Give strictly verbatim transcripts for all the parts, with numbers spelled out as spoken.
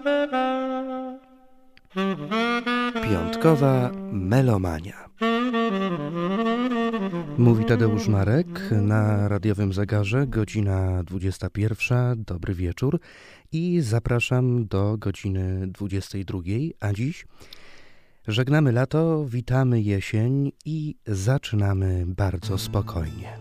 Piątkowa melomania. Mówi Tadeusz Marek na radiowym zegarze, godzina dwudziesta pierwsza, dobry wieczór i zapraszam do godziny dwudziestej drugiej, a dziś żegnamy lato, witamy jesień i zaczynamy bardzo spokojnie.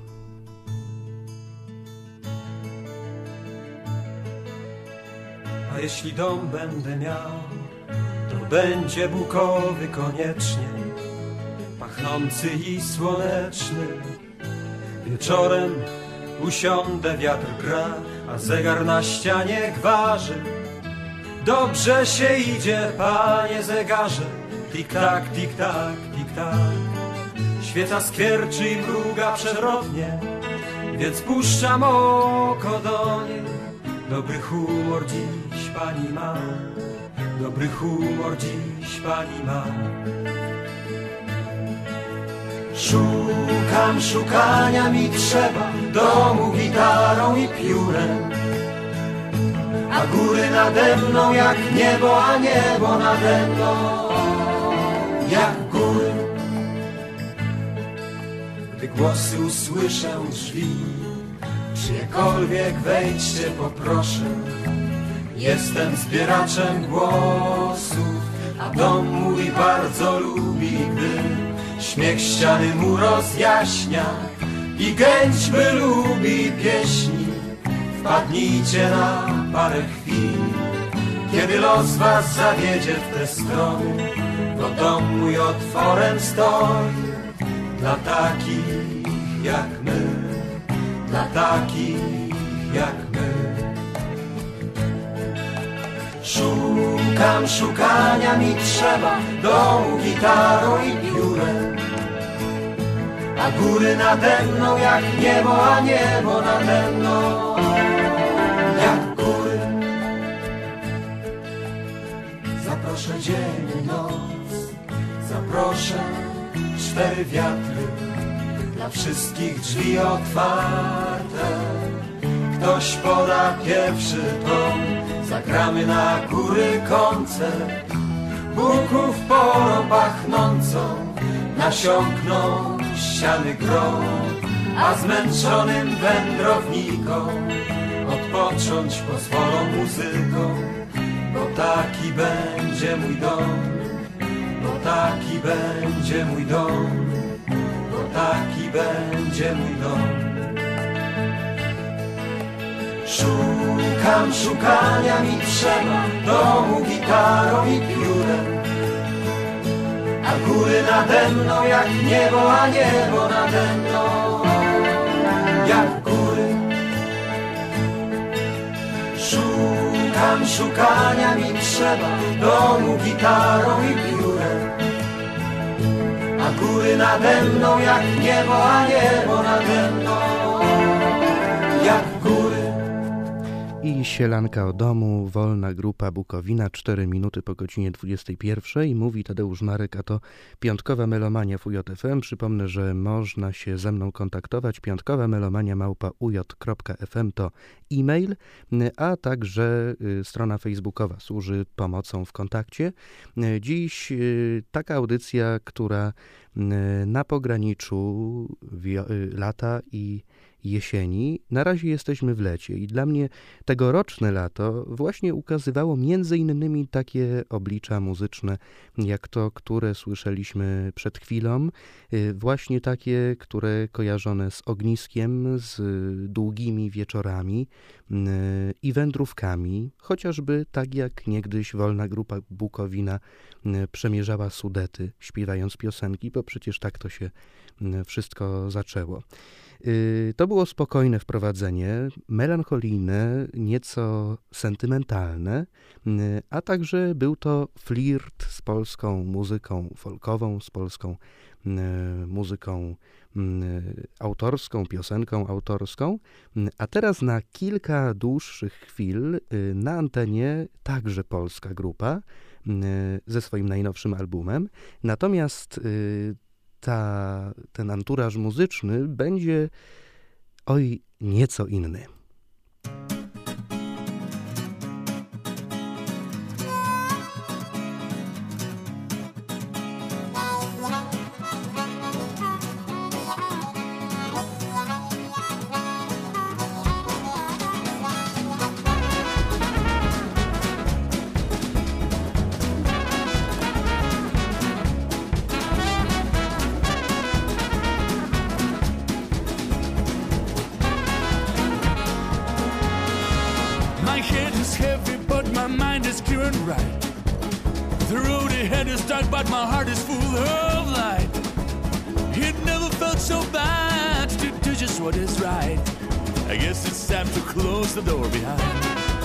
A jeśli dom będę miał, to będzie bukowy koniecznie, pachnący i słoneczny. Wieczorem usiądę, wiatr gra, a zegar na ścianie gwarzy. Dobrze się idzie, panie zegarze, tik-tak, tik-tak, tik-tak. Świeca skwierczy i mruga przewrotnie, więc puszczam oko do niej. Dobry humor dziś pani ma, dobry humor dziś pani ma. Szukam, szukania mi trzeba, domu gitarą i piórem. A góry nade mną jak niebo, a niebo nade mną jak góry. Gdy głosy usłyszę drzwi, czyjekolwiek wejdźcie poproszę. Jestem zbieraczem głosów, a dom mój bardzo lubi, gdy śmiech ściany mu rozjaśnia i gęćby lubi pieśni. Wpadnijcie na parę chwil, kiedy los was zawiedzie w te strony, bo dom mój otworem stoi dla takich jak my, dla takich jak my. Szukam, szukania mi trzeba, domu gitarą i piórem. A góry nade mną jak niebo, a niebo nade mną jak góry. Zaproszę dzień i noc, zaproszę cztery wiatry, dla wszystkich drzwi otwarte. Ktoś poda pierwszy ton, zagramy na góry koncert. Buków porą pachnącą nasiąkną ściany grom, a zmęczonym wędrownikom odpocząć pozwolą muzyką. Bo taki będzie mój dom, bo taki będzie mój dom, bo taki będzie mój dom. Szukam, szukania mi trzeba, domu gitarą i piórem. A góry nade mną jak niebo, a niebo nade mną jak góry. Szukam, szukania mi trzeba, domu gitarą i piórem. A góry nade mną jak niebo, a niebo nade mną jak góry. I sielanka o domu, wolna grupa Bukowina, cztery minuty po godzinie dwudziestej pierwszej. Mówi Tadeusz Marek, a to Piątkowa Melomania w U J F M. Przypomnę, że można się ze mną kontaktować. Piątkowa melomania małpa u j kropka f m to e-mail, a także strona facebookowa służy pomocą w kontakcie. Dziś taka audycja, która na pograniczu lata i jesieni. Na razie jesteśmy w lecie i dla mnie tegoroczne lato właśnie ukazywało między innymi takie oblicza muzyczne, jak to, które słyszeliśmy przed chwilą, właśnie takie, które kojarzone z ogniskiem, z długimi wieczorami i wędrówkami, chociażby tak jak niegdyś wolna grupa Bukowina przemierzała Sudety, śpiewając piosenki, bo przecież tak to się wszystko zaczęło. To było spokojne wprowadzenie, melancholijne, nieco sentymentalne, a także był to flirt z polską muzyką folkową, z polską muzyką autorską, piosenką autorską. A teraz na kilka dłuższych chwil na antenie także polska grupa ze swoim najnowszym albumem. Natomiast ta, ten anturaż muzyczny będzie oj nieco inny. is clear and bright. The road ahead is dark, but my heart is full of light. It never felt so bad to do just what is right. I guess it's time to close the door behind.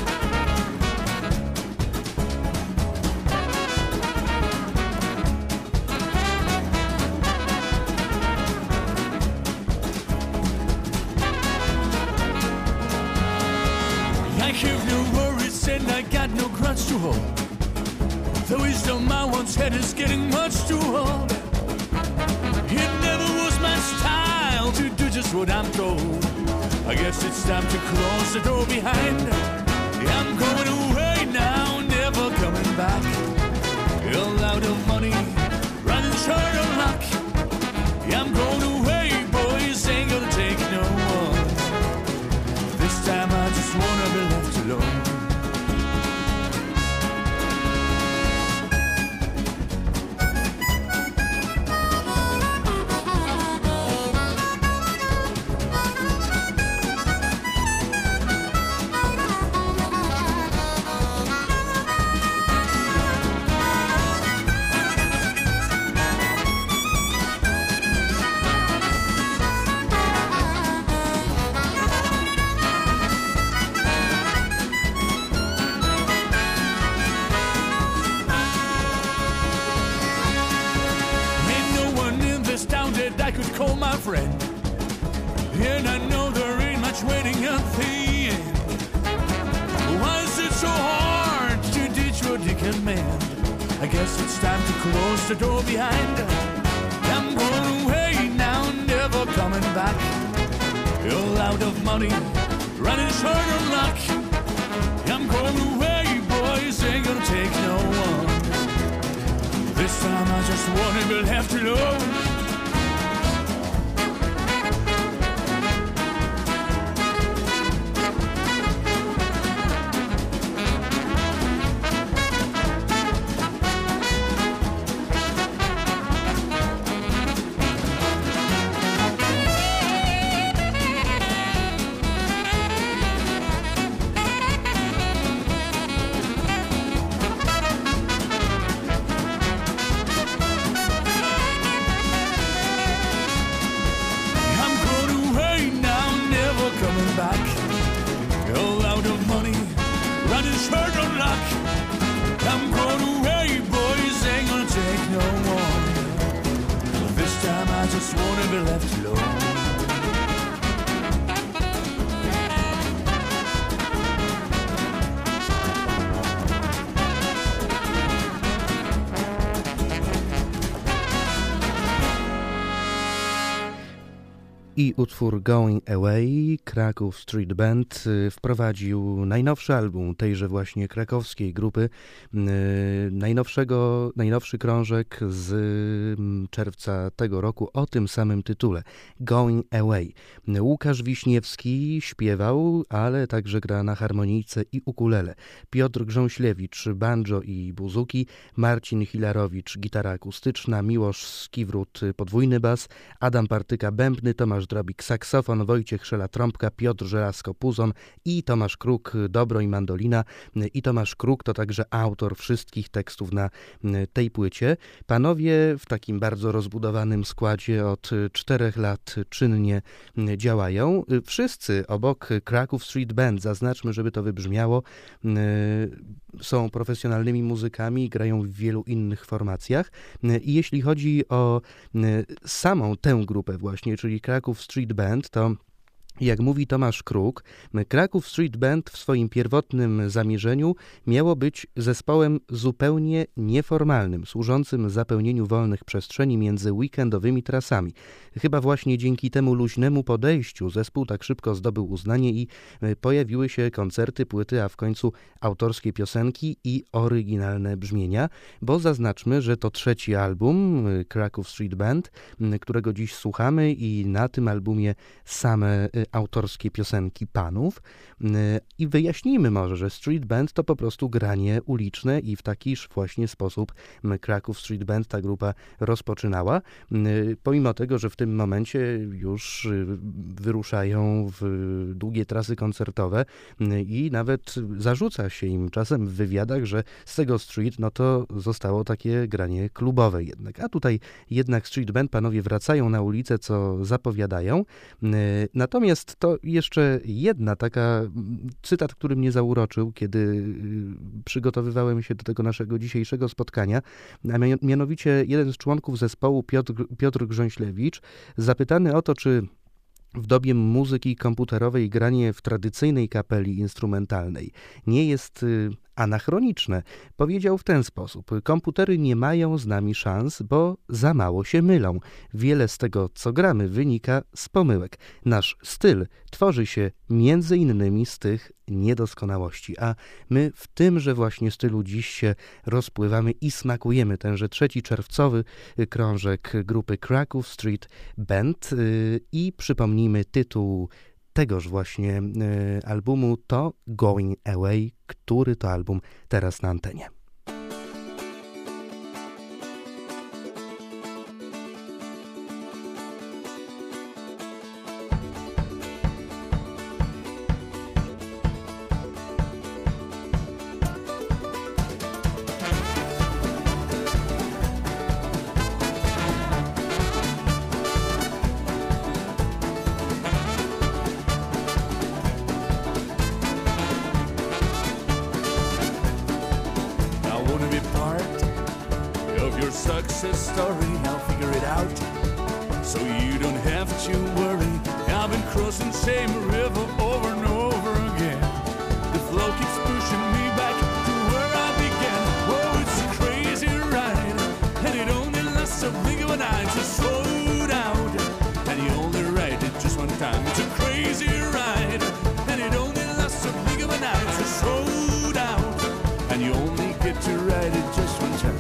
I have no worries and I got no grudge to hold. The wisdom I once had is getting much too old. It never was my style to do just what I'm told. I guess it's time to close the door behind. I'm going away now, never coming back. All out of money, running short of luck. I'm going away, boys, ain't gonna take no one. This time I just wanna be left alone. I could call my friend, and I know there ain't much waiting at the end. Why is it so hard to teach what you can mend? I guess it's time to close the door behind. I'm going away now, never coming back. All out of money, running short of luck. I'm going away, boys, ain't gonna take no one. This time I just wanna be left alone. I utwór Going Away, Kraków Street Band, wprowadził najnowszy album tejże właśnie krakowskiej grupy, najnowszego, najnowszy krążek z czerwca tego roku o tym samym tytule, Going Away. Łukasz Wiśniewski śpiewał, ale także gra na harmonijce i ukulele. Piotr Grząślewicz, banjo i buzuki, Marcin Hilarowicz, gitara akustyczna, Miłosz Skiwrót, podwójny bas, Adam Partyka, bębny, Tomasz Drobik, saksofon, Wojciech Szela, trąbka, Piotr Żelazko, puzon i Tomasz Kruk, dobro i mandolina. I Tomasz Kruk to także autor wszystkich tekstów na tej płycie. Panowie w takim bardzo rozbudowanym składzie od czterech lat czynnie działają. Wszyscy obok Kraków Street Band, zaznaczmy, żeby to wybrzmiało, są profesjonalnymi muzykami, grają w wielu innych formacjach. I jeśli chodzi o samą tę grupę właśnie, czyli Kraków Street Band, to jak mówi Tomasz Kruk, Kraków Street Band w swoim pierwotnym zamierzeniu miało być zespołem zupełnie nieformalnym, służącym zapełnieniu wolnych przestrzeni między weekendowymi trasami. Chyba właśnie dzięki temu luźnemu podejściu zespół tak szybko zdobył uznanie i pojawiły się koncerty, płyty, a w końcu autorskie piosenki i oryginalne brzmienia, bo zaznaczmy, że to trzeci album Kraków Street Band, którego dziś słuchamy i na tym albumie same autorskie piosenki panów i wyjaśnijmy może, że street band to po prostu granie uliczne i w takiż właśnie sposób Kraków Street Band ta grupa rozpoczynała, pomimo tego, że w tym momencie już wyruszają w długie trasy koncertowe i nawet zarzuca się im czasem w wywiadach, że z tego street, no to zostało takie granie klubowe jednak. A tutaj jednak street band, panowie wracają na ulicę, co zapowiadają. Natomiast to jeszcze jedna taka cytat, który mnie zauroczył, kiedy przygotowywałem się do tego naszego dzisiejszego spotkania, a mianowicie jeden z członków zespołu, Piotr, Piotr Grząślewicz, zapytany o to, czy w dobie muzyki komputerowej granie w tradycyjnej kapeli instrumentalnej nie jest anachroniczne, powiedział w ten sposób: komputery nie mają z nami szans, bo za mało się mylą. Wiele z tego, co gramy, wynika z pomyłek. Nasz styl tworzy się między innymi z tych niedoskonałości, a my w tymże właśnie stylu dziś się rozpływamy i smakujemy tenże trzeci czerwcowy krążek grupy Kraków Street Band i przypomnijmy tytuł tegoż właśnie y, albumu to Going Away, który to album teraz na antenie. Success story, I'll figure it out, so you don't have to worry. I've been crossing the same river over and over again. The flow keeps pushing me back to where I began. Oh, it's a crazy ride, and it only lasts a blink of an eye. To slow down, and you only ride it just one time. It's a crazy ride, and it only lasts a blink of an eye. To slow down, and you only get to ride it just one time.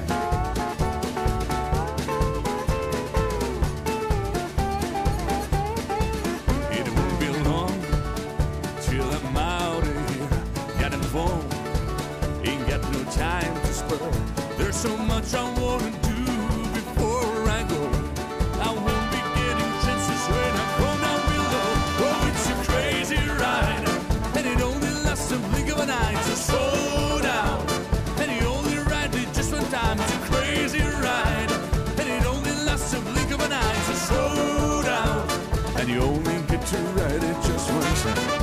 There's so much I wanna do before I go. I won't be getting chances when I go down below. Oh, it's a crazy ride, and it only lasts a blink of an eye. To slow down, and you only ride it just one time. It's a crazy ride, and it only lasts a blink of an eye. To slow down, and you only get to ride it just one time.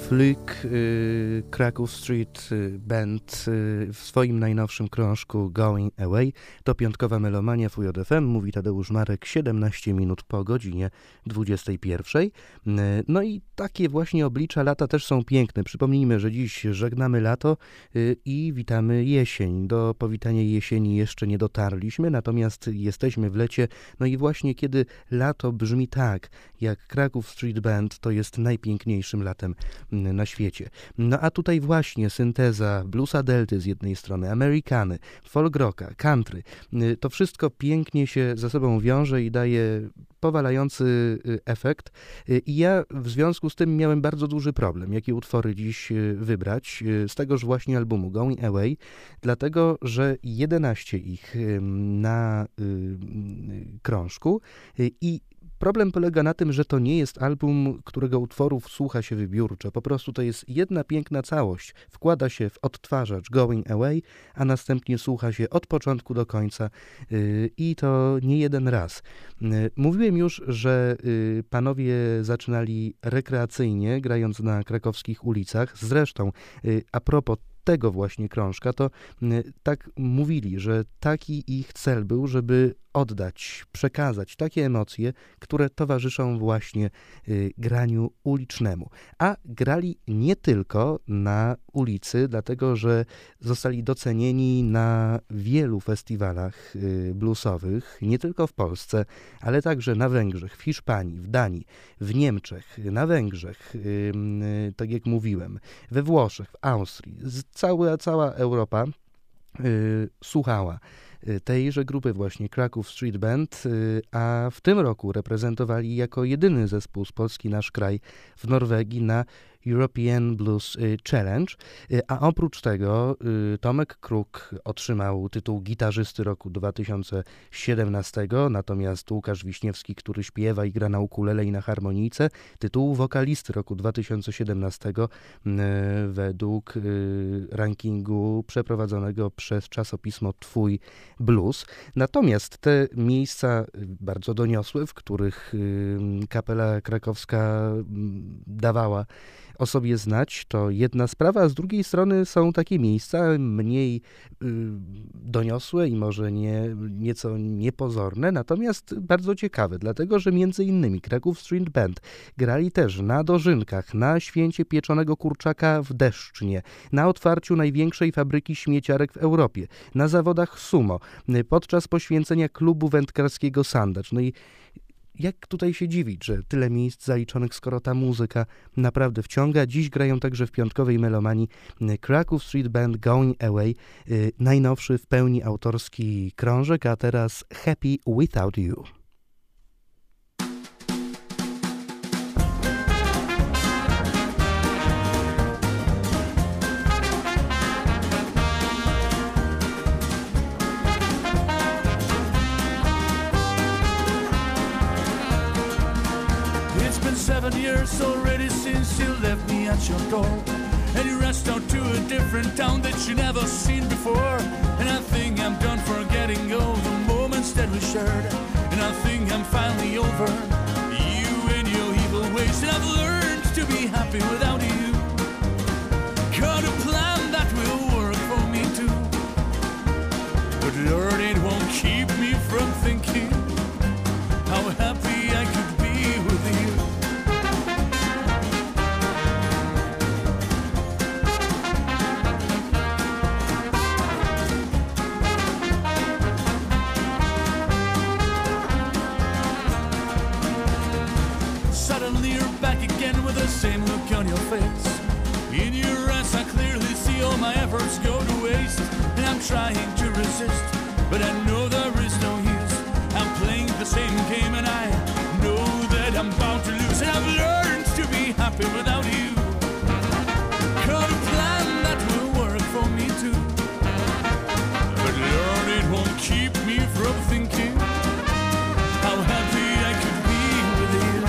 Flick, Kraków Street Band w swoim najnowszym krążku Going Away. To piątkowa melomania w U J F M, mówi Tadeusz Marek, siedemnaście minut po godzinie dwudziestej pierwszej. No i takie właśnie oblicza lata też są piękne. Przypomnijmy, że dziś żegnamy lato i witamy jesień. Do powitania jesieni jeszcze nie dotarliśmy, natomiast jesteśmy w lecie. No i właśnie kiedy lato brzmi tak, jak Kraków Street Band, to jest najpiękniejszym latem na świecie. No a tutaj właśnie synteza bluesa delty z jednej strony, amerykany, folk rocka, country. To wszystko pięknie się ze sobą wiąże i daje powalający efekt. I ja w związku z tym miałem bardzo duży problem, jakie utwory dziś wybrać z tegoż właśnie albumu Going Away, dlatego, że jedenaście ich na krążku i problem polega na tym, że to nie jest album, którego utworów słucha się wybiórczo. Po prostu to jest jedna piękna całość. Wkłada się w odtwarzacz Going Away, a następnie słucha się od początku do końca yy, i to nie jeden raz. Yy, mówiłem już, że yy, panowie zaczynali rekreacyjnie, grając na krakowskich ulicach. Zresztą yy, a propos tego właśnie krążka, to y, tak mówili, że taki ich cel był, żeby oddać, przekazać takie emocje, które towarzyszą właśnie y, graniu ulicznemu. A grali nie tylko na ulicy, dlatego że zostali docenieni na wielu festiwalach y, bluesowych, nie tylko w Polsce, ale także na Węgrzech, w Hiszpanii, w Danii, w Niemczech, na Węgrzech, y, y, tak jak mówiłem, we Włoszech, w Austrii. Cała, cała Europa y, słuchała tejże grupy właśnie Kraków Street Band, a w tym roku reprezentowali jako jedyny zespół z Polski nasz kraj w Norwegii na European Blues Challenge, a oprócz tego Tomek Kruk otrzymał tytuł gitarzysty roku dwa tysiące siedemnastego, natomiast Łukasz Wiśniewski, który śpiewa i gra na ukulele i na harmonijce, tytuł wokalisty roku dwa tysiące siedemnastego według rankingu przeprowadzonego przez czasopismo Twój Blues. Natomiast te miejsca bardzo doniosłe, w których kapela krakowska dawała o sobie znać, to jedna sprawa, a z drugiej strony są takie miejsca mniej y, doniosłe i może nie, nieco niepozorne, natomiast bardzo ciekawe, dlatego, że między innymi Kraków Street Band grali też na dożynkach, na święcie pieczonego kurczaka w Deszcznie, na otwarciu największej fabryki śmieciarek w Europie, na zawodach sumo, podczas poświęcenia klubu wędkarskiego Sandacz. No i jak tutaj się dziwić, że tyle miejsc zaliczonych, skoro ta muzyka naprawdę wciąga. Dziś grają także w piątkowej melomanii Kraków Street Band Going Away, yy, najnowszy w pełni autorski krążek, a teraz Happy Without You. Seven years already since you left me at your door, and you rushed out to a different town that you never seen before. And I think I'm done forgetting all the moments that we shared, and I think I'm finally over you and your evil ways. And I've learned to be happy without you. Got a plan that will work for me too, but Lord, it won't keep me from thinking how happy I could be with you. With the same look on your face, in your eyes I clearly see all my efforts go to waste. And I'm trying to resist, but I know there is no use. I'm playing the same game and I know that I'm bound to lose. And I've learned to be happy without you. Got a plan that will work for me too, but Lord, it won't keep me from thinking how happy I could be with you.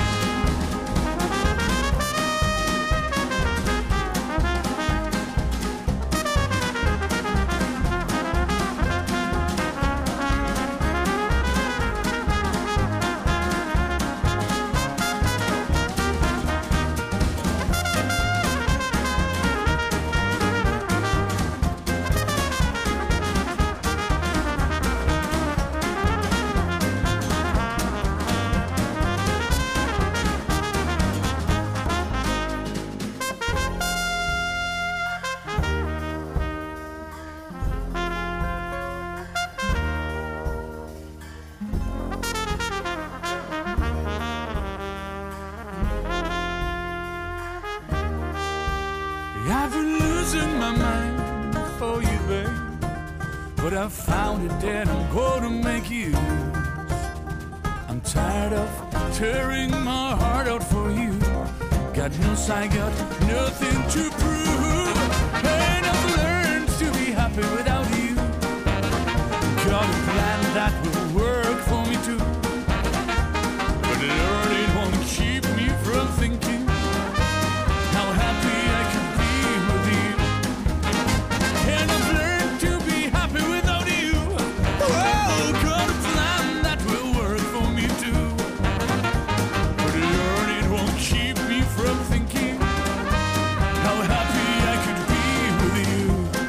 I found it and I'm gonna make use. I'm tired of tearing my heart out for you. God knows I got nothing to prove, and I've learned to be happy without you. Got a plan that will work for me too, but learning won't keep me from thinking how happy I could be with you. And I've learned to be happy without you. Oh, got a plan that will work for me too, but learning won't keep me from thinking how happy I could be with you.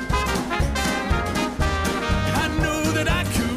I know that I could.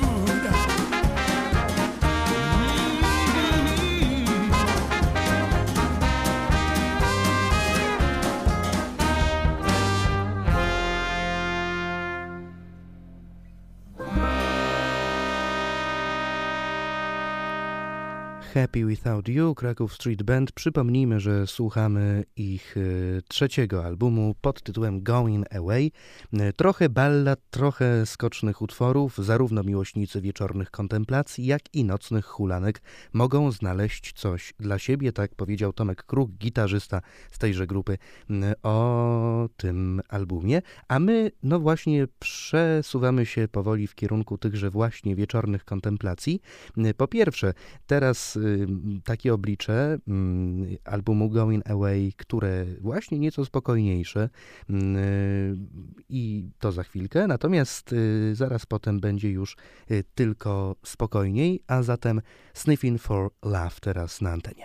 Happy Without You, Kraków Street Band. Przypomnijmy, że słuchamy ich y, trzeciego albumu pod tytułem Going Away. Y, trochę ballad, trochę skocznych utworów. Zarówno miłośnicy wieczornych kontemplacji, jak i nocnych hulanek mogą znaleźć coś dla siebie, tak powiedział Tomek Kruk, gitarzysta z tejże grupy, y, o tym albumie. A my, no właśnie, przesuwamy się powoli w kierunku tychże właśnie wieczornych kontemplacji. Y, po pierwsze, teraz takie oblicze albumu Going Away, które właśnie nieco spokojniejsze i to za chwilkę, natomiast zaraz potem będzie już tylko spokojniej, a zatem Sniffing for Love teraz na antenie.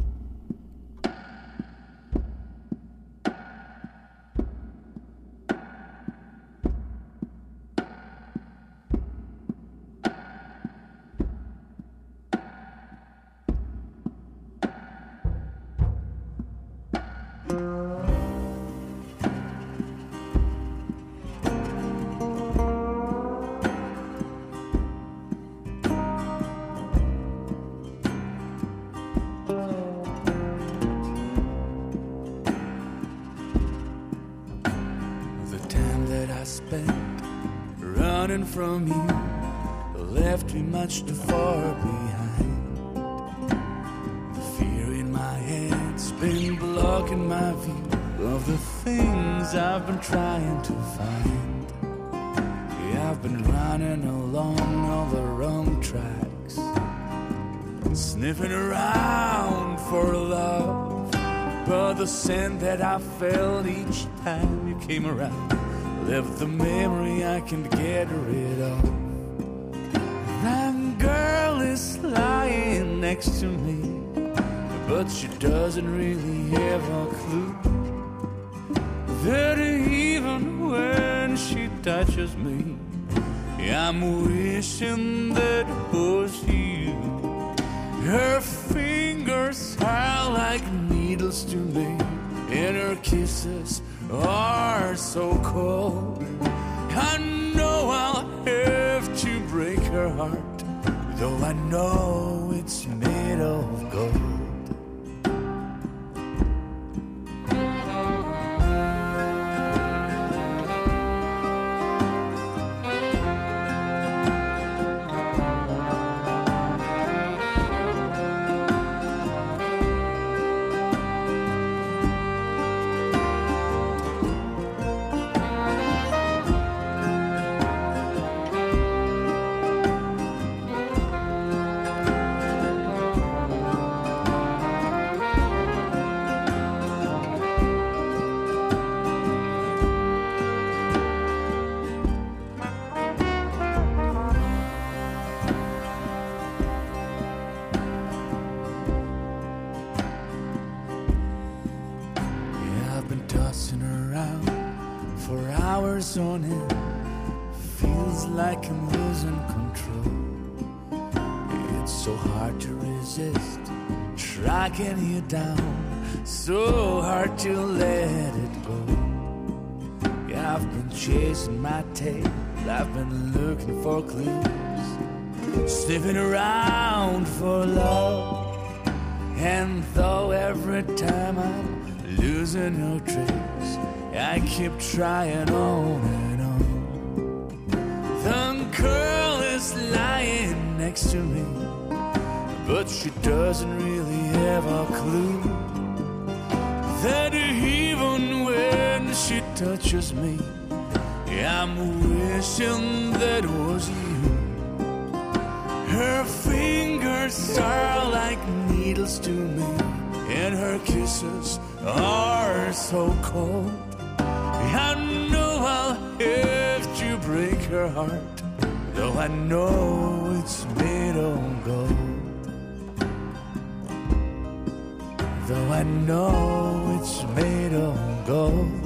From you left me much too far behind. The fear in my head's been blocking my view of the things I've been trying to find. Yeah, I've been running along all the wrong tracks, sniffing around for love, but the scent that I felt each time you came around left the memory I can't get rid of. That girl is lying next to me, but she doesn't really have a clue that even when she touches me, I'm wishing that it was you. Her fingers are like needles to me, and her kisses are so cold. I know I'll have to break her heart, though I know it's made of gold. On it feels like I'm losing control. It's so hard to resist tracking you down, so hard to let it go. Yeah, I've been chasing my tail, I've been looking for clues, sniffing around for love, and though every time I'm losing no trace, I keep trying on and on. The just lying next to me, but she doesn't really have a clue that even when she touches me, I'm wishing that was you. Her fingers are like needles to me, and her kisses are so cold. I know I'll have to break her heart, though I know it's made of gold. Though I know it's made of gold.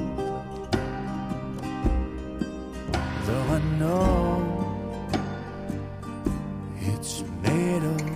Though I know it's made of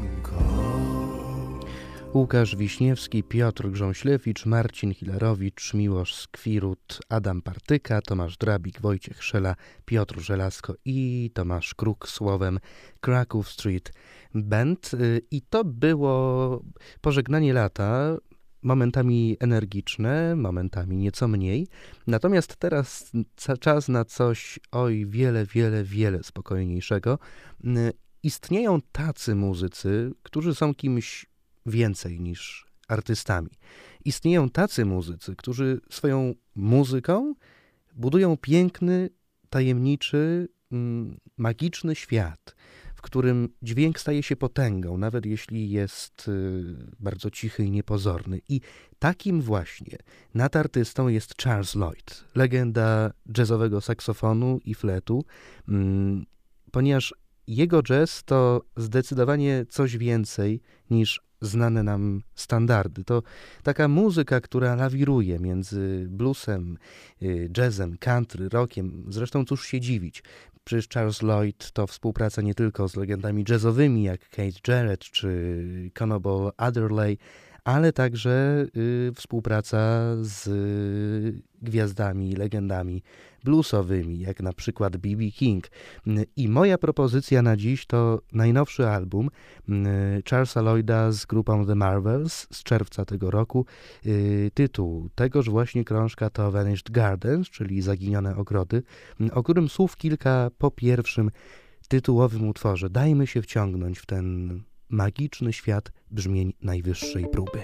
gold. Łukasz Wiśniewski, Piotr Grząślewicz, Marcin Hilarowicz, Miłosz Skwirut, Adam Partyka, Tomasz Drabik, Wojciech Szela, Piotr Żelazko i Tomasz Kruk słowem Kraków Street Band. I to było pożegnanie lata, momentami energiczne, momentami nieco mniej. Natomiast teraz czas na coś oj wiele, wiele, wiele spokojniejszego. Istnieją tacy muzycy, którzy są kimś więcej niż artystami. Istnieją tacy muzycy, którzy swoją muzyką budują piękny, tajemniczy, magiczny świat, w którym dźwięk staje się potęgą, nawet jeśli jest bardzo cichy i niepozorny. I takim właśnie nadartystą jest Charles Lloyd, legenda jazzowego saksofonu i fletu, ponieważ jego jazz to zdecydowanie coś więcej niż znane nam standardy. To taka muzyka, która lawiruje między bluesem, jazzem, country, rockiem. Zresztą cóż się dziwić. Przecież Charles Lloyd to współpraca nie tylko z legendami jazzowymi jak Keith Jarrett czy Conable Adderley, ale także y, współpraca z y, gwiazdami, legendami bluesowymi, jak na przykład B B King. I moja propozycja na dziś to najnowszy album y, Charlesa Lloyda z grupą The Marvels z czerwca tego roku. Y, tytuł tegoż właśnie krążka to Vanished Gardens, czyli Zaginione ogrody, o którym słów kilka po pierwszym tytułowym utworze. Dajmy się wciągnąć w ten magiczny świat brzmień najwyższej próby.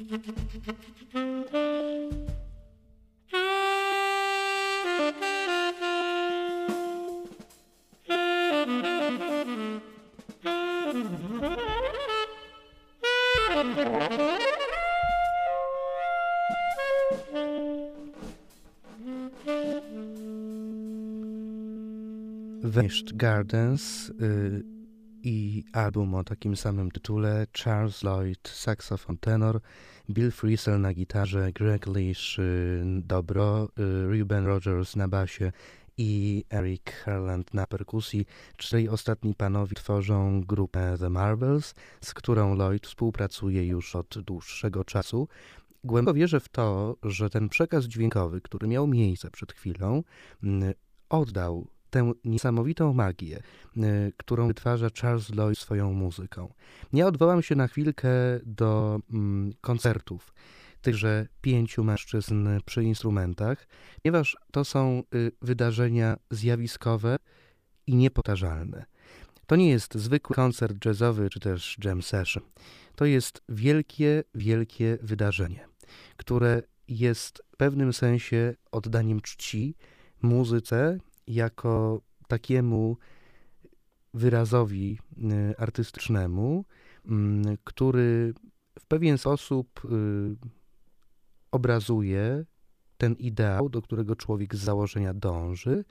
Vanished Gardens y, i album o takim samym tytule, Charles Lloyd saksofon tenor, Bill Frisell na gitarze, Greg Leish y, dobro, y, Reuben Rogers na basie i Eric Harland na perkusji. Trzej ostatni panowie tworzą grupę The Marvels, z którą Lloyd współpracuje już od dłuższego czasu. Głęboko wierzę w to, że ten przekaz dźwiękowy, który miał miejsce przed chwilą, y, oddał tę niesamowitą magię, y, którą wytwarza Charles Lloyd swoją muzyką. Ja odwołam się na chwilkę do mm, koncertów tychże pięciu mężczyzn przy instrumentach, ponieważ to są y, wydarzenia zjawiskowe i niepowtarzalne. To nie jest zwykły koncert jazzowy czy też jam session. To jest wielkie, wielkie wydarzenie, które jest w pewnym sensie oddaniem czci muzyce jako takiemu wyrazowi artystycznemu, który w pewien sposób obrazuje ten ideał, do którego człowiek z założenia dąży,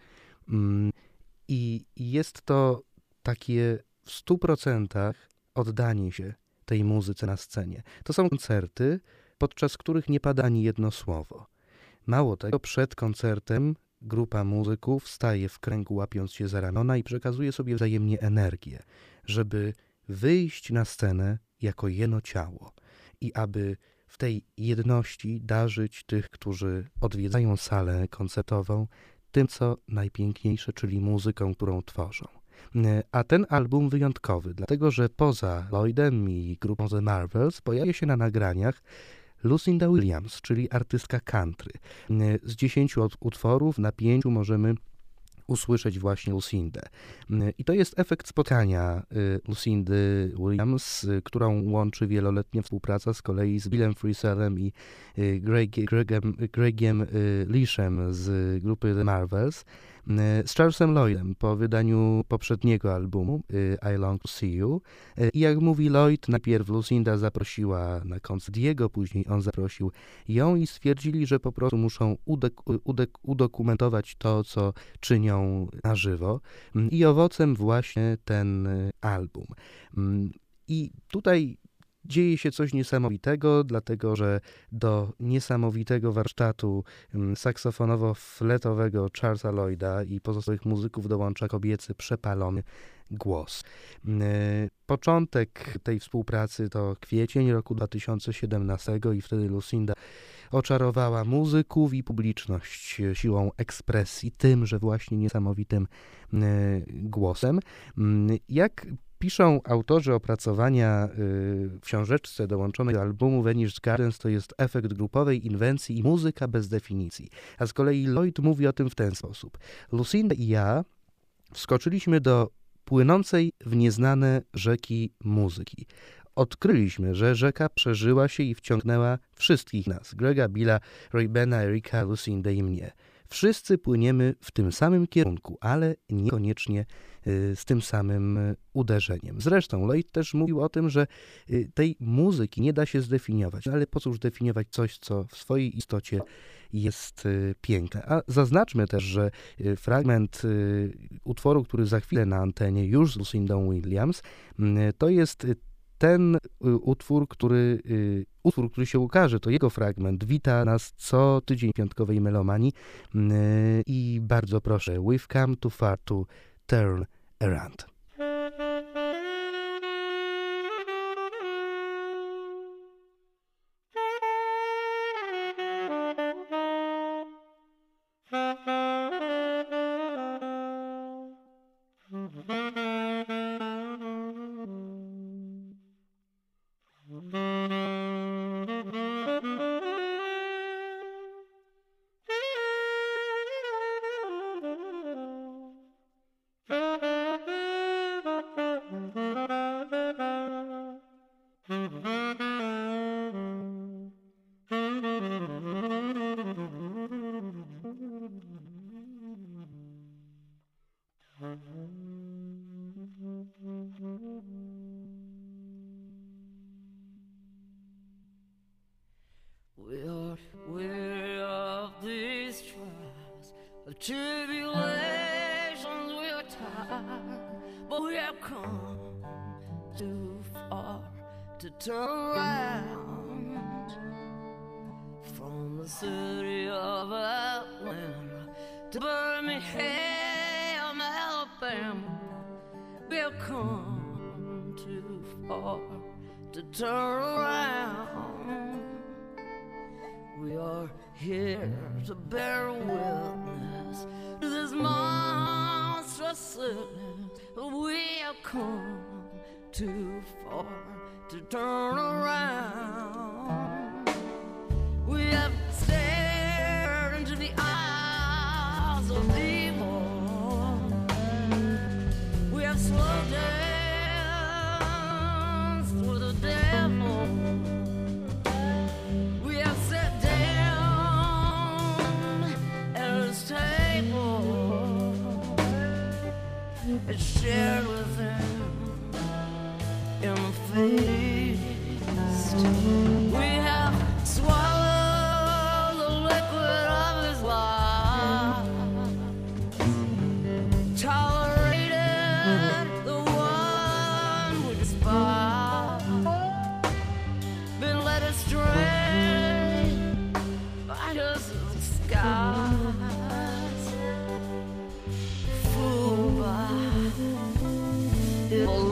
i jest to takie w stu procentach oddanie się tej muzyce na scenie. To są koncerty, podczas których nie pada ani jedno słowo. Mało tego, przed koncertem grupa muzyków staje w kręgu, łapiąc się za ramiona i przekazuje sobie wzajemnie energię, żeby wyjść na scenę jako jedno ciało i aby w tej jedności darzyć tych, którzy odwiedzają salę koncertową, tym, co najpiękniejsze, czyli muzyką, którą tworzą. A ten album wyjątkowy, dlatego że poza Lloydem i grupą The Marvels pojawia się na nagraniach Lucinda Williams, czyli artystka country. Z dziesięciu utworów na pięciu możemy usłyszeć właśnie Lucindę. I to jest efekt spotkania Lucindy Williams, którą łączy wieloletnia współpraca z kolei z Billem Frisellem i Greg, Gregem, Gregiem Leishem z grupy The Marvels, z Charlesem Lloydem po wydaniu poprzedniego albumu I Long to See You. I jak mówi Lloyd, najpierw Lucinda zaprosiła na koncert jego, później on zaprosił ją i stwierdzili, że po prostu muszą udek- udek- udokumentować to, co czynią na żywo. I owocem właśnie ten album. I tutaj dzieje się coś niesamowitego, dlatego że do niesamowitego warsztatu saksofonowo-fletowego Charlesa Lloyda i pozostałych muzyków dołącza kobiecy, przepalony głos. Początek tej współpracy to kwiecień roku dwa tysiące siedemnastego i wtedy Lucinda oczarowała muzyków i publiczność siłą ekspresji, tymże właśnie niesamowitym głosem. Jak piszą autorzy opracowania w książeczce dołączonej do albumu Vanished Gardens, to jest efekt grupowej inwencji i muzyka bez definicji. A z kolei Lloyd mówi o tym w ten sposób. Lucinda i ja wskoczyliśmy do płynącej w nieznane rzeki muzyki. Odkryliśmy, że rzeka przeżyła się i wciągnęła wszystkich nas. Grega, Billa, Reubena, Erika, Lucindę i mnie. Wszyscy płyniemy w tym samym kierunku, ale niekoniecznie z tym samym uderzeniem. Zresztą Lloyd też mówił o tym, że tej muzyki nie da się zdefiniować, ale po cóż definiować coś, co w swojej istocie jest piękne. A zaznaczmy też, że fragment utworu, który za chwilę na antenie już z Lucindą Williams, to jest ten utwór, który, utwór, który się ukaże, to jego fragment, wita nas co tydzień w piątkowej Melomanii i bardzo proszę, We've come too far to turn around. Thank you. We are weary of these trials, of tribulations. We are tired, but we have come too far to turn around. From the city of Atlanta to Birmingham, Alabama, we have come too far to turn around. We are here to bear witness to this monstrous sickness. We have come too far to turn around. We have stared into the eyes of evil. We have slowed danced with the devil. We have sat down at his table and shared with him in the feast. We have swallowed the liquid of his life, tolerated the one we despise, been led astray by his skies, fooled by evil.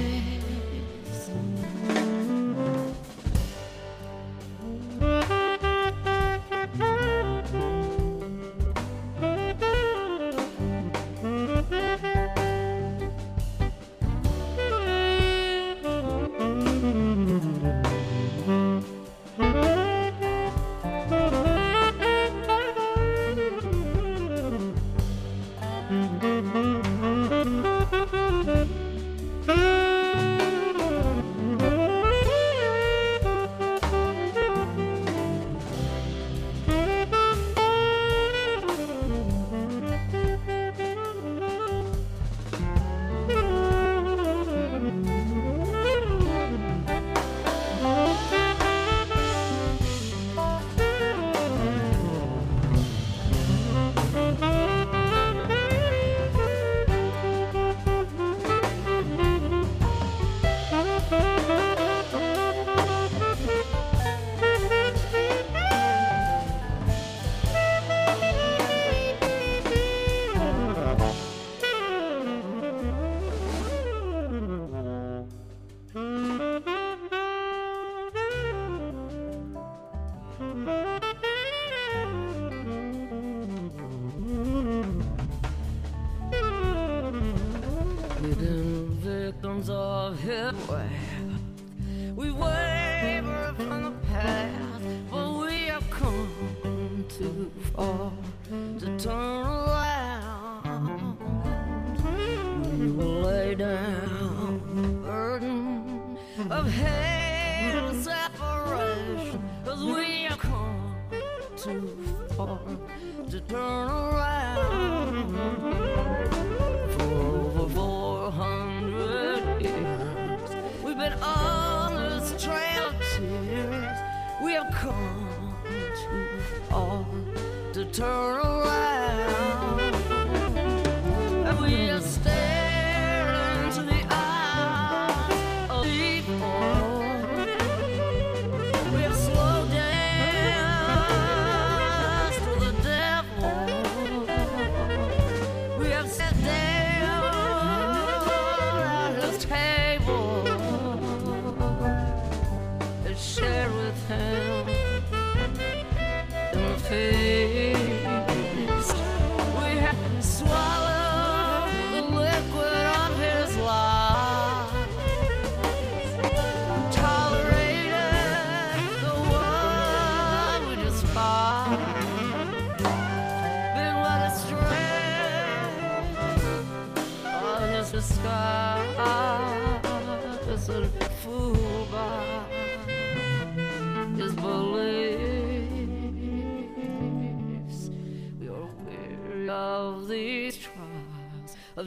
Of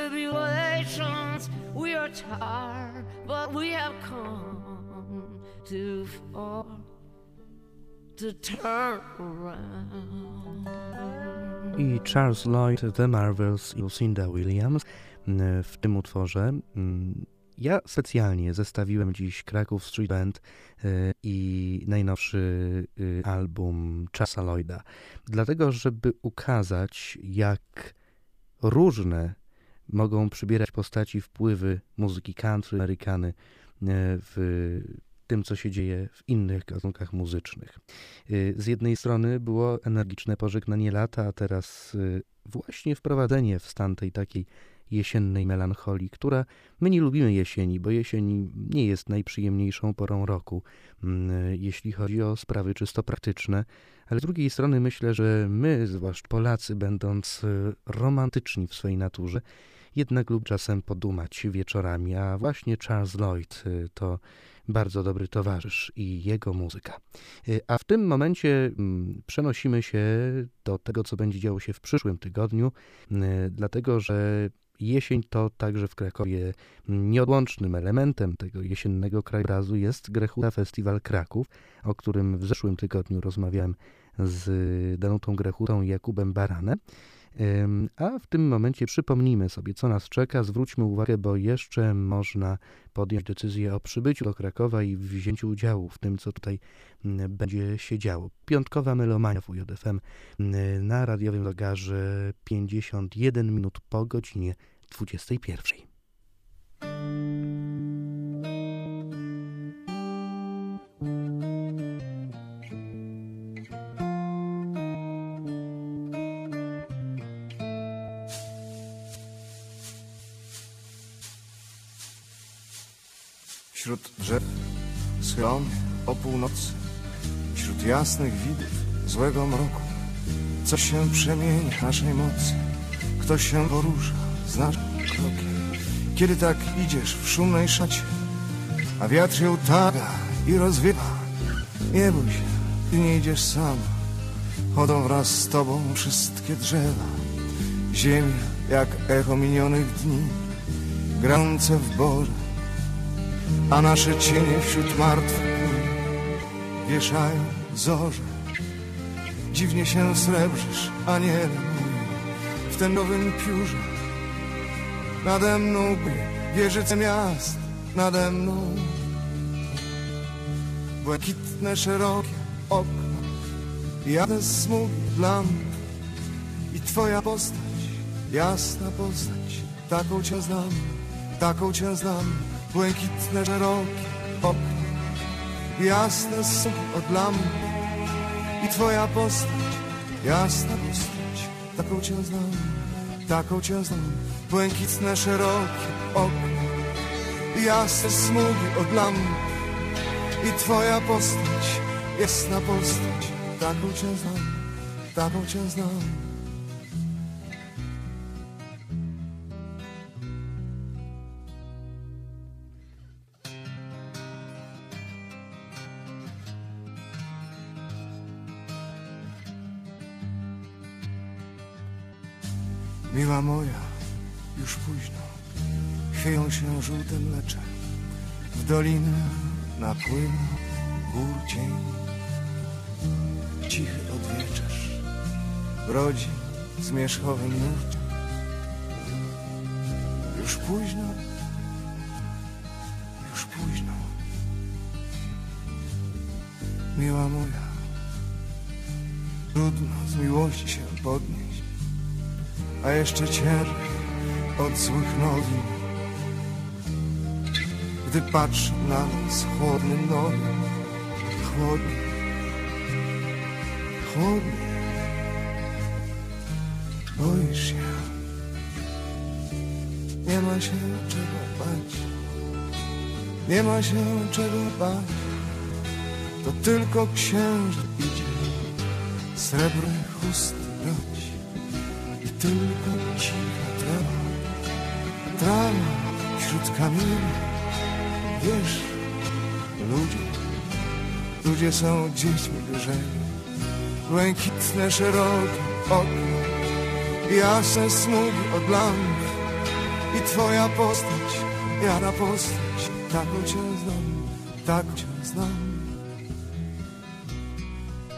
tribulations, we are tired, but we have come too far to turn around. I Charles Lloyd, The Marvels i Lucinda Williams w tym utworze. Ja specjalnie zestawiłem dziś Kraków Street Band i najnowszy album Charlesa Lloyda, dlatego żeby ukazać, jak różne mogą przybierać postaci wpływy muzyki country, amerykany w tym, co się dzieje w innych gatunkach muzycznych. Z jednej strony było energiczne pożegnanie lata, a teraz właśnie wprowadzenie w stan tej takiej jesiennej melancholii, która my nie lubimy jesieni, bo jesień nie jest najprzyjemniejszą porą roku, jeśli chodzi o sprawy czysto praktyczne, ale z drugiej strony myślę, że my, zwłaszcza Polacy, będąc romantyczni w swojej naturze, jednak lub czasem podumać wieczorami, a właśnie Charles Lloyd to bardzo dobry towarzysz i jego muzyka. A w tym momencie przenosimy się do tego, co będzie działo się w przyszłym tygodniu, dlatego że jesień to także w Krakowie nieodłącznym elementem tego jesiennego krajobrazu jest Grechuta Festiwal Kraków, o którym w zeszłym tygodniu rozmawiałem z Danutą Grechutą i Jakubem Baranem. A w tym momencie przypomnijmy sobie, co nas czeka. Zwróćmy uwagę, bo jeszcze można podjąć decyzję o przybyciu do Krakowa i wzięciu udziału w tym, co tutaj będzie się działo. Piątkowa melomania w U J F M na radiowym logarze pięćdziesiąt jeden minut po godzinie dwudziestej pierwszej. Wśród drzew schylonych o północy, wśród jasnych widów złego mroku, coś się przemienia w naszej mocy, ktoś się porusza z naszym krokiem. Kiedy tak idziesz w szumnej szacie, a wiatr ją targa i rozwiewa, nie bój się, ty nie idziesz sam, chodzą wraz z tobą wszystkie drzewa. Ziemia jak echo minionych dni, grające w Boże, a nasze cienie wśród martwych wieszają zorze. Dziwnie się srebrzysz, aniele mój, w tym nowym piórze. Nade mną wieżyce miast, nade mną błękitne, szerokie okna, jasne smugi lamp i twoja postać, jasna postać, taką cię znam, taką cię znam. Błękitne, szerokie okna, jasne smugi od lamp i twoja postać, jasna postać, taką cię znam, taką cię znam. Błękitne, szerokie okna, jasne smugi od lamp i twoja postać, jasna postać, taką cię znam, taką cię znam. Miła moja, już późno, chwieją się żółte mlecze, w dolinę napływa gór cień. Cichy odwieczerz brodzi w zmierzchowym nurcie. Już późno, już późno, miła moja, trudno z miłości się podnieść, a jeszcze cierpię od złych nowin, gdy patrzę na nas chłodnym nowym, chłodny, chłodny. Boisz się, nie ma się czego bać, nie ma się czego bać, to tylko księżyc idzie, srebrne chusty brać. I tylko cicha trawa, trawa wśród kamieni. Wiesz, ludzie, ludzie są dziećmi wyżej. Błękitne, szerokie okna, jasne smugi od lamp i twoja postać, jara postać, taką cię znam, taką cię znam.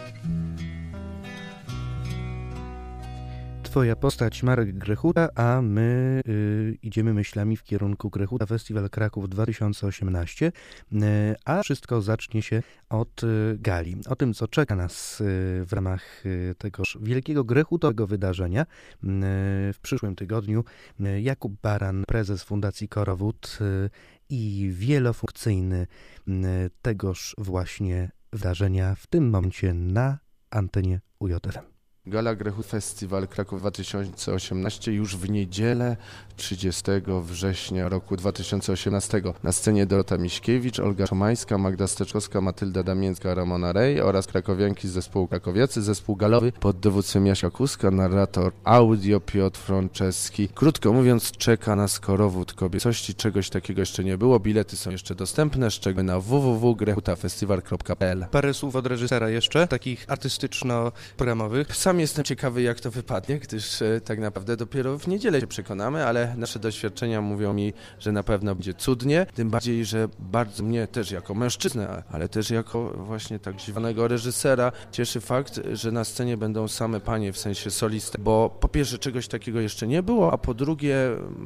Twoja postać Marek Grechuta, a my y, idziemy myślami w kierunku Grechuta Festiwal Kraków dwa tysiące osiemnaście, y, a wszystko zacznie się od y, gali. O tym, co czeka nas y, w ramach y, tegoż wielkiego grechutowego wydarzenia. Y, w przyszłym tygodniu y, Jakub Baran, prezes Fundacji Korowód y, i wielofunkcyjny y, tegoż właśnie wydarzenia w tym momencie na antenie U J F M. Gala Grechut Festiwal Kraków dwa tysiące osiemnaście już w niedzielę trzydziestego września roku dwa tysiące osiemnastego. Na scenie Dorota Miśkiewicz, Olga Szomańska, Magda Steczkowska, Matylda Damięcka, Ramona Rej oraz krakowianki z zespołu Krakowiacy, zespół galowy pod dowództwem Jasia Kuska, narrator audio Piotr Franceski. Krótko mówiąc, czeka nas Korowód kobiecości, czegoś takiego jeszcze nie było. Bilety są jeszcze dostępne, szczegóły na w w w kropka grechutafestiwal kropka p l. Parę słów od reżysera jeszcze, takich artystyczno-programowych. Sam jestem ciekawy, jak to wypadnie, gdyż e, tak naprawdę dopiero w niedzielę się przekonamy, ale nasze doświadczenia mówią mi, że na pewno będzie cudnie, tym bardziej, że bardzo mnie też jako mężczyznę, ale też jako właśnie tak zwanego reżysera cieszy fakt, że na scenie będą same panie, w sensie solisty, bo po pierwsze czegoś takiego jeszcze nie było, a po drugie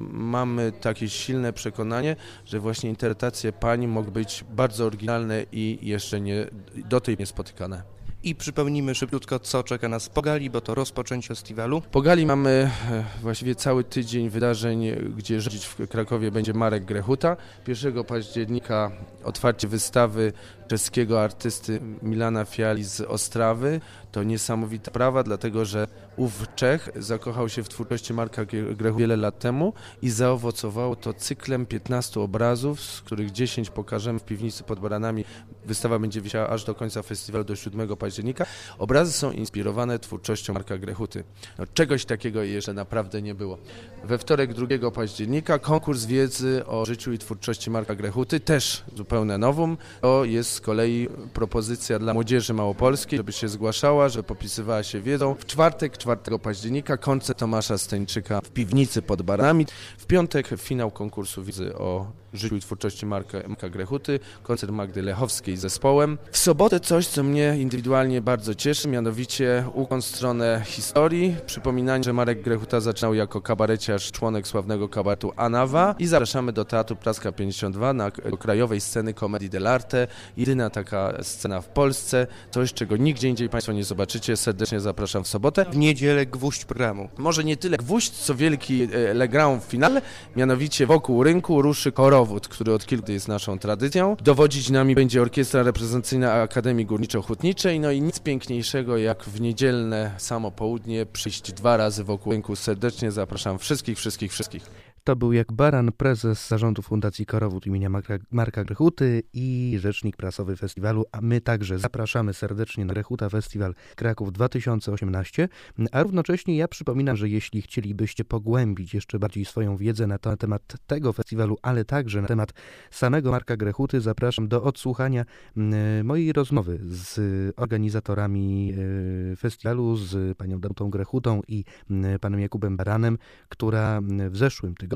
mamy takie silne przekonanie, że właśnie interpretacje pań mogą być bardzo oryginalne i jeszcze nie do tej niespotykane. I przypomnijmy szybciutko, co czeka nas po gali, bo to rozpoczęcie festiwalu. Po gali mamy właściwie cały tydzień wydarzeń, gdzie rządzić w Krakowie będzie Marek Grechuta. pierwszego października otwarcie wystawy czeskiego artysty Milana Fiali z Ostrawy. To niesamowita sprawa, dlatego że ów Czech zakochał się w twórczości Marka Grechuty wiele lat temu i zaowocowało to cyklem piętnastu obrazów, z których dziesięć pokażemy w piwnicy pod Baranami. Wystawa będzie wisiała aż do końca festiwalu, do siódmego października. Obrazy są inspirowane twórczością Marka Grechuty. No, czegoś takiego jeszcze naprawdę nie było. We wtorek drugiego października konkurs wiedzy o życiu i twórczości Marka Grechuty, też zupełne nowum. To jest z kolei propozycja dla młodzieży małopolskiej, żeby się zgłaszała, żeby popisywała się wiedzą. W czwartek, czwartego października, koncert Tomasza Stańczyka w piwnicy pod Baranami. W piątek finał konkursu wiedzy o życiu i twórczości Marka, Marka Grechuty, koncert Magdy Lechowskiej z zespołem. W sobotę coś, co mnie indywidualnie bardzo cieszy, mianowicie ukłon w stronę historii. Przypominanie, że Marek Grechuta zaczynał jako kabareciarz, członek sławnego kabaretu Anawa i zapraszamy do Teatru Praska pięćdziesiąt dwa, na, do krajowej sceny Comedii dell'arte. Jedyna taka scena w Polsce, coś, czego nigdzie indziej Państwo nie zobaczycie. Serdecznie zapraszam w sobotę. W niedzielę gwóźdź programu. Może nie tyle gwóźdź, co wielki e, Le Grand w finale, mianowicie wokół rynku ruszy Korowód, który od kilku jest naszą tradycją. Dowodzić nami będzie orkiestra reprezentacyjna Akademii Górniczo-Hutniczej, no i nic piękniejszego jak w niedzielne samo południe przyjść dwa razy wokół rynku. Serdecznie zapraszam wszystkich, wszystkich, wszystkich. To był Jakub Baran, prezes zarządu Fundacji Korowód imienia Marka, Marka Grechuty i rzecznik prasowy festiwalu, a my także zapraszamy serdecznie na Grechuta Festiwal Kraków dwa tysiące osiemnaście, a równocześnie ja przypominam, że jeśli chcielibyście pogłębić jeszcze bardziej swoją wiedzę na temat tego festiwalu, ale także na temat samego Marka Grechuty, zapraszam do odsłuchania mojej rozmowy z organizatorami festiwalu, z panią Dorotą Grechutą i panem Jakubem Baranem, która w zeszłym tygodniu,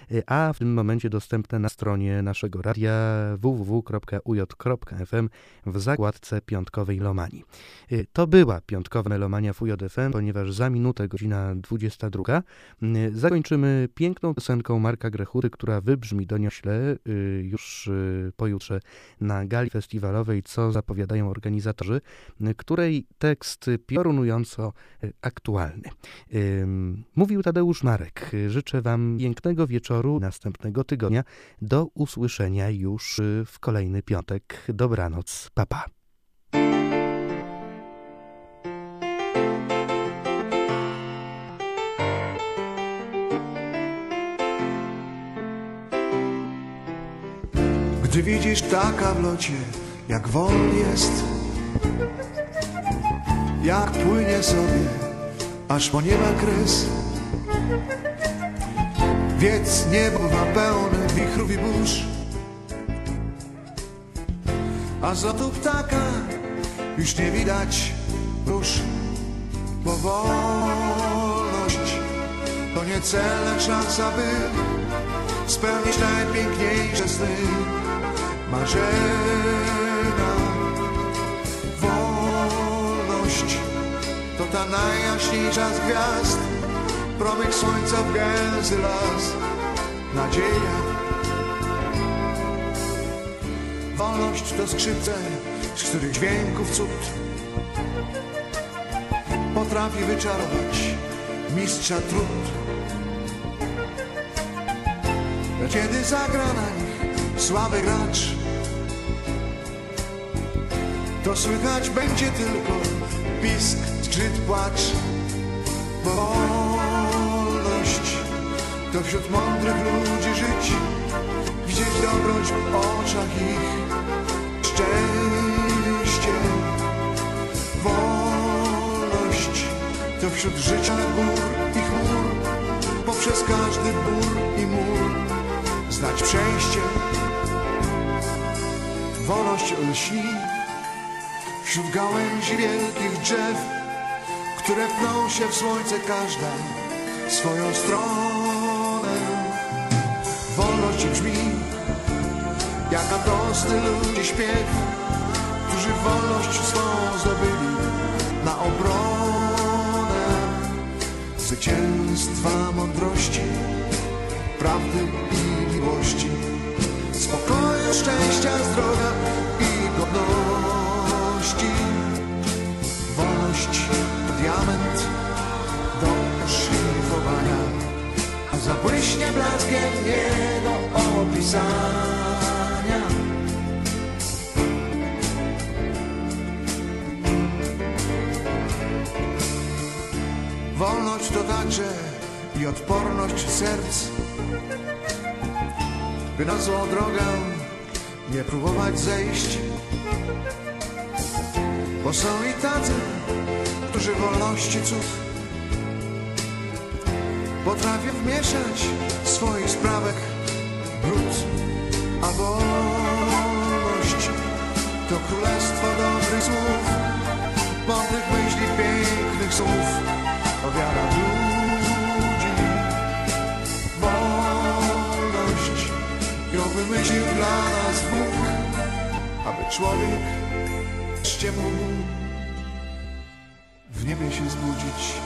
a w tym momencie dostępne na stronie naszego radia w w w kropka u j kropka f m w zakładce piątkowej Lomanii. To była piątkowa Melomania w U J F M, ponieważ za minutę, godzina dwudziesta druga, zakończymy piękną piosenką Marka Grechuty, która wybrzmi doniośle już pojutrze na gali festiwalowej, co zapowiadają organizatorzy, której tekst piorunująco aktualny. Mówił Tadeusz Marek. Życzę Wam pięknego wieczoru następnego tygodnia. Do usłyszenia już w kolejny piątek. Dobranoc. Pa, pa. Gdy widzisz ptaka w locie, jak wolny jest, jak płynie sobie, aż po nieba kres. Wiedz, niebo ma pełne wichrów i burz, a z lotu ptaka już nie widać róż. Bo wolność to niecelna szansa, by spełnić najpiękniejsze sny, marzenia. Wolność to ta najjaśniejsza z gwiazd, promyk słońca w gęsty las, nadzieja. Wolność to skrzypce, z których dźwięków cud potrafi wyczarować mistrza trud. Kiedy zagra na nich słaby gracz, to słychać będzie tylko pisk, zgrzyt, płacz. Wolność to wśród mądrych ludzi żyć, widzieć dobroć w oczach ich. Szczęście, wolność to wśród życia gór i chmur, poprzez każdy bór i mur znać przejście. Wolność lśni wśród gałęzi wielkich drzew, które pną się w słońce każda swoją stronę. Wolność brzmi jak radosny ludzi śpiew, którzy wolność swą zdobyli na obronę zwycięstwa mądrości, prawdy i miłości, spokoju, szczęścia, zdrowia i godności. Wolność to diament do szlifowania, a zabłyśnie blaskiem nie do opisania. Wolność to także i odporność serc, by na złą drogę nie próbować zejść. Bo są i tacy, którzy wolności cud potrafią wmieszać w swoich sprawek brud. A wolność to królestwo dobrych słów, mądrych myśli, pięknych słów, owiara ludzi. Wolność ją wymyślił dla nas Bóg, aby człowiek wreszcie mógł w niebie się zbudzić.